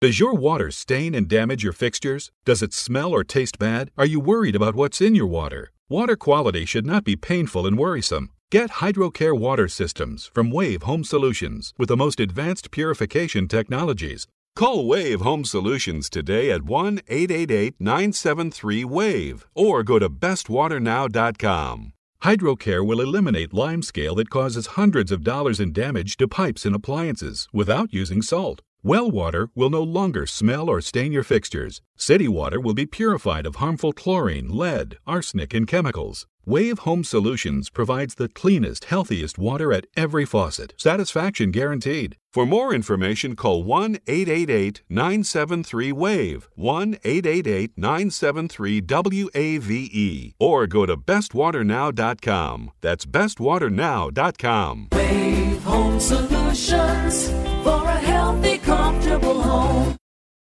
Does your water stain and damage your fixtures? Does it smell or taste bad? Are you worried about what's in your water? Water quality should not be painful and worrisome. Get HydroCare water systems from Wave Home Solutions with the most advanced purification technologies. Call Wave Home Solutions today at 1-888-973-WAVE or go to bestwaternow.com. HydroCare will eliminate limescale that causes hundreds of dollars in damage to pipes and appliances without using salt. Well water will no longer smell or stain your fixtures. City water will be purified of harmful chlorine, lead, arsenic, and chemicals. Wave Home Solutions provides the cleanest, healthiest water at every faucet. Satisfaction guaranteed. For more information, call 1-888-973-WAVE, 1-888-973-WAVE, or go to bestwaternow.com. That's bestwaternow.com. Wave Home Solutions for a healthy, comfortable home.